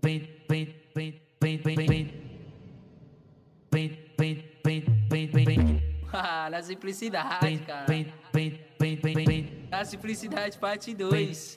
Na simplicidade, cara. Na simplicidade, parte 2.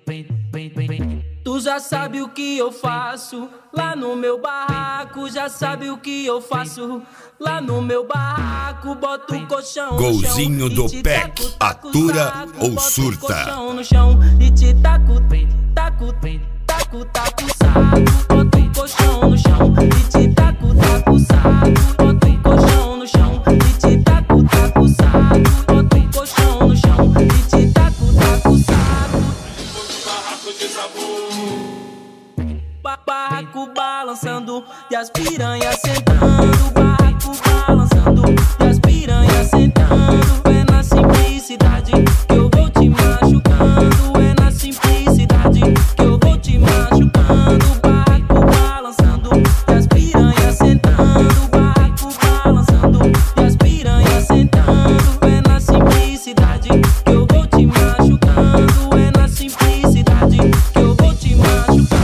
Tu já sabe o que eu faço lá no meu barraco. Já sabe o que eu faço lá no meu barraco. Boto o colchão Golzinho no chão do PEC, atura ou surta? Boto o colchão no chão e te taco, taco, taco, taco, saco. Boto o colchão no chão e te taco, taco, saco. Boto o colchão no chão e te taco, taco, saco. Boto o colchão no chão e te taco, taco, saco. Barraco balançando e as piranhas sentando. Barraco balançando e as piranhas sentando. É na simplicidade que eu vou te machucando. É na simplicidade que eu vou te machucando. Barraco balançando e as piranhas sentando. Barraco balançando e as piranhas sentando. É na simplicidade que eu vou te machucando. É na simplicidade que eu vou te machucando.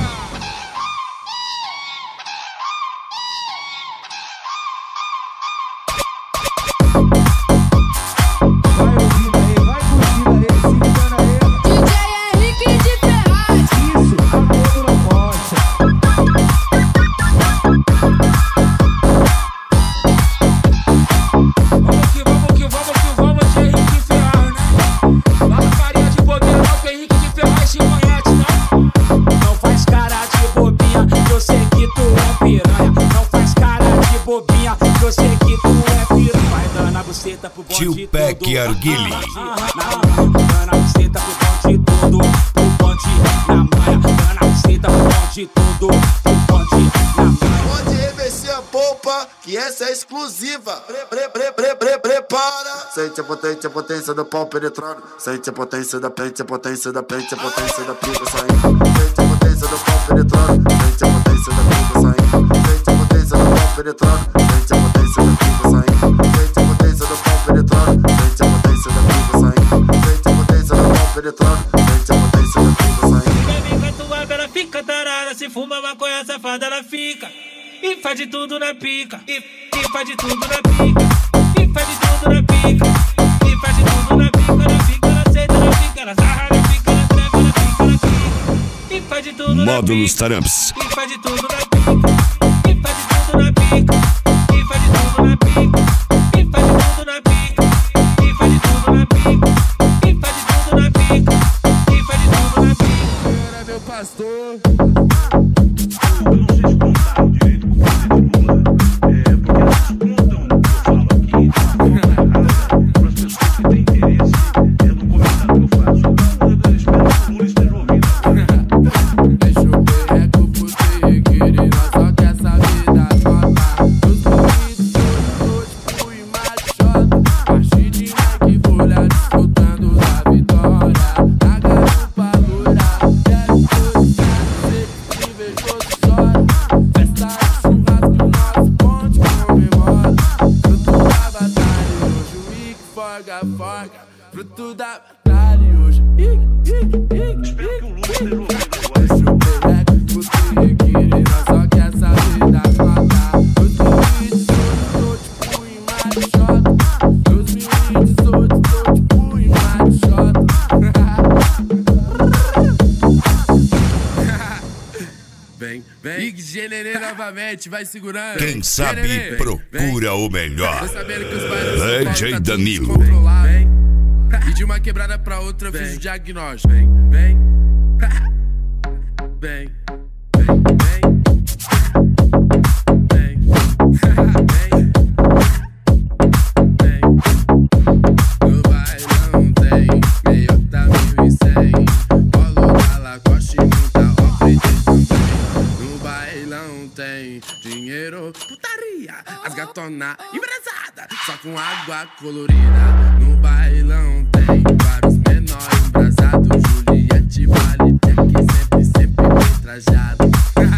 Tio PEC Arguile. Dana buceta pro bonde todo, pro bonde na manha. Dana buceta pro bonde todo, pro bonde na manha. Pode reverser a polpa, que essa é exclusiva. Prepara. Sente a potência do pau penetrando. Sente a potência da pente, a potência da pente, a potência da pica saindo. Sente a potência do pau penetrando. Sente a potência da pica saindo. Sente a potência do pau penetrando. Sente a potência da pica saindo. Sente a potência do pau penetrando. Sente a potência da pica saindo. Sente a potência do pau penetrando. Sente a potência da pica saindo. Fica tua ela fica tarada. Se fuma maconha safada, ela fica. E faz de tudo na pica. E faz de tudo na pica. E faz de tudo na pica. E faz de tudo na pica. Na pica, na seta, na pica, na sarra, na pica, na treva, na pica, na pica. E faz de tudo na pica. Módulos Taramps. E faz de tudo na pica. E faz de tudo na pica. E faz de tudo na pica. E faz de tudo na pica. E faz de tudo na pica. E faz de tudo na pica. E faz de tudo na pica. Era meu pastor. Fruto da batalha hoje. Espero que o Lula esteja ouvindo agora. Deixa o pereco, você requerer, nós só quer saber das matar. 2018, tô tipo em Marichota. 2018, tô tipo em Marichota. Vem, Big Generê novamente, vai segurando. Quem sabe Generê, procura o melhor. tô sabendo que os bairros DJ Danilo. E de uma quebrada pra outra eu fiz o diagnóstico. Vem, vem. Vem, vem, vem. Vem, vem. Vem. No bailão tem meiota 1100. Polo da Lacoste e muita Off também. No bailão tem dinheiro, putaria, as gatona embrasada, só com água colorida. No bailão tem vários menores embrasados. Juliette, Vale, Jack, sempre bem trajado.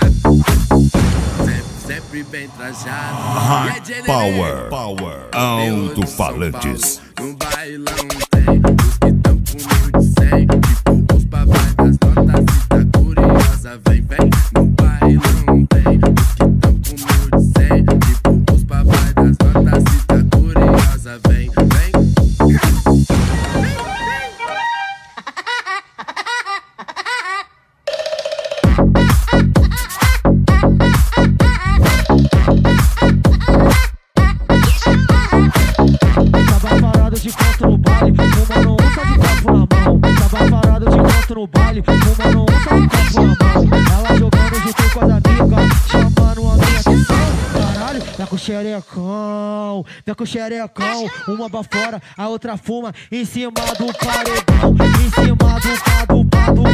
sempre bem trajado. High Power, alto-falantes. No bailão tem os que tão com 1.100. Tipo os papai das notas e tá curiosa. Vem, vem. um copo na mão. Ela jogando junto com as amigas, chamando a minha atenção. Caralho, vem com xerecão, vem com xerecão. Uma pra fora, a outra fuma em cima do paredão. Em cima do paredão.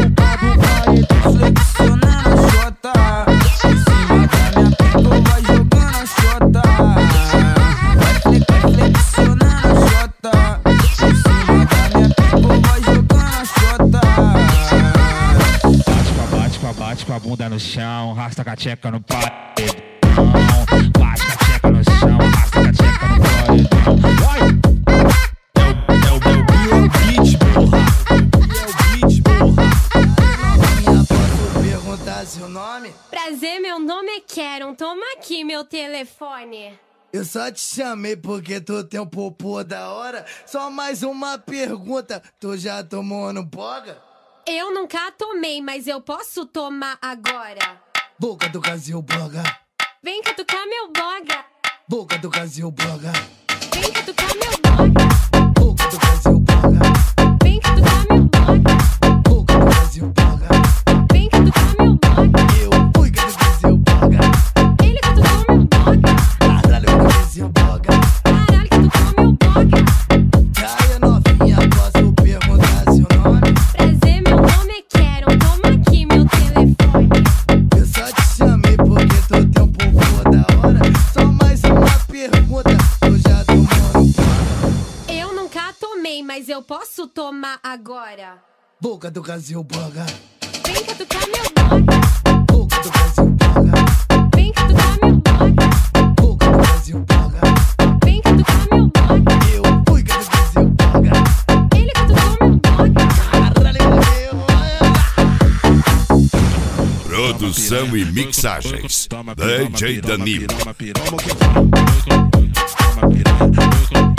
Flexionando xota, em cima da minha pica vai jogando xota. Vai flexionando xota, em cima da minha pica vai jogando xota. Bate com a bunda no chão, rasta com a tcheca no paredão. Bate com a tcheca no chão, rasta com a tcheca no paredão. Vai! É o beat, porra. É o beat, porra. Novinha, posso perguntar seu nome? Prazer, meu nome é Karen. Toma aqui meu telefone. Eu só te chamei porque tu tem um popô da hora. Só mais uma pergunta, tu já tomou no boga? Eu nunca tomei, mas eu posso tomar agora. Boca do Brasil boga. Vem catucar meu boga. Boca do Brasil boga. Vem catucar meu boga. Boca do Brasil boga. Vem catucar meu boga. Boca do Brasil boga. Vem catucar meu boga. Eu fui que do Brasil boga. Ele catucou meu boga. Caralho, do Brasil boga. Caralho, catucou meu boga. Caia novinha, posso perguntar seu nome? Prazer, meu nome é Karen. Toma aqui meu telefone. Eu só te chamei porque tu tem um popô da hora. Só mais uma pergunta, tu já tomou no boga? Eu nunca tomei, mas eu posso tomar agora. Boca do Brasil boga. Vem catucar meu boga. Boca do Brasil boga. Vem catucar meu boga. Boca do Brasil boga. Vem catucar meu boga. Eu fui que do Brasil boga. Ele catucou meu boga. Caralho, Produção e mixagens. DJ Danilo. Toma piranha.